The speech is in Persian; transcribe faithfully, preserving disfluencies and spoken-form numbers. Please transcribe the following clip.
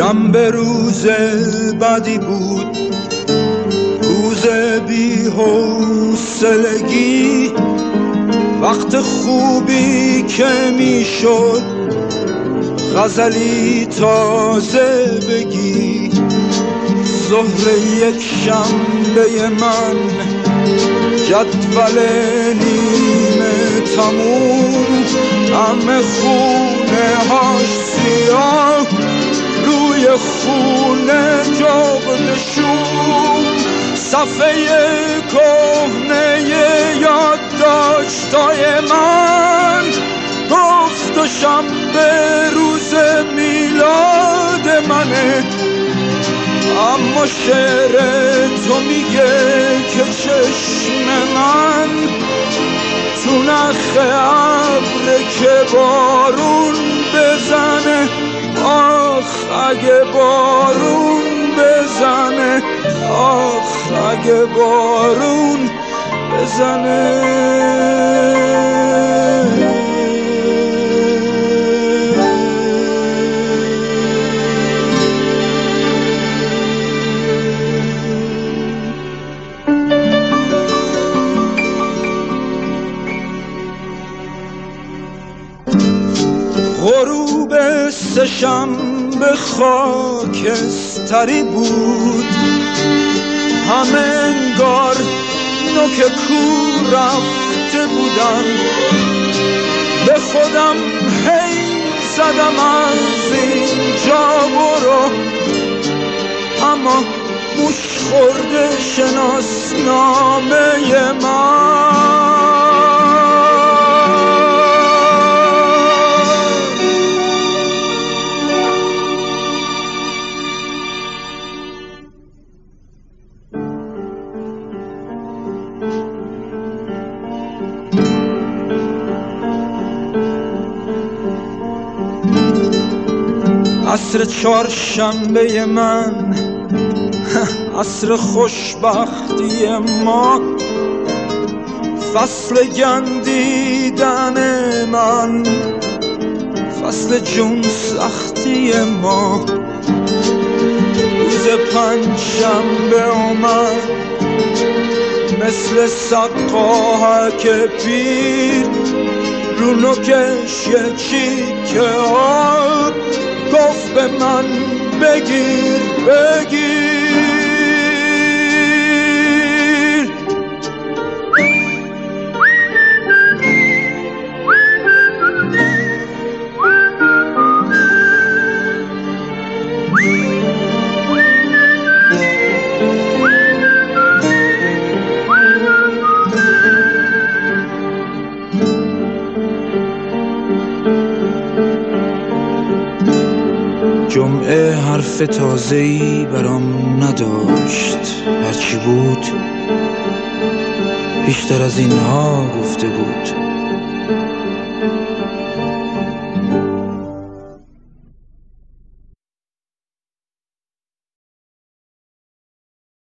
شنبه روز بدی بود، روز بی حوصلگی، وقت خوبی که میشد غزلی تازه بگی. ظهر یک شنبه من، جدول نیمه تموم، همه خونه هاش سیاه، روی خونه جغد شوم، صفحه کهنه یادداشتای من گفت و شنبه روز میلاد منه. اما شعر تو میگه که چشم من تو نخ ابره که بارون بزنه. آخ اگه بارون بزنه، آخ اگه بارون بزنه. غروب سه‌شنبه خاکستری بود، همه انگار نوک کور رفته بودن. به خودم هی زدم از اینجا برو، اما موش خورده شناسنامه من. عصر چهارشنبه من، عصر خوشبختی ما، فصل گندیدن من، فصل جون سختی ما. روز پنجشنبه اومد مثل سقاهک پیر، رو نوکش یه چیکه آب گفت به من بگیر بگیر. جمعه حرف تازه‌ای برام نداشت، هرچی بود بیشتر از اینها گفته بود.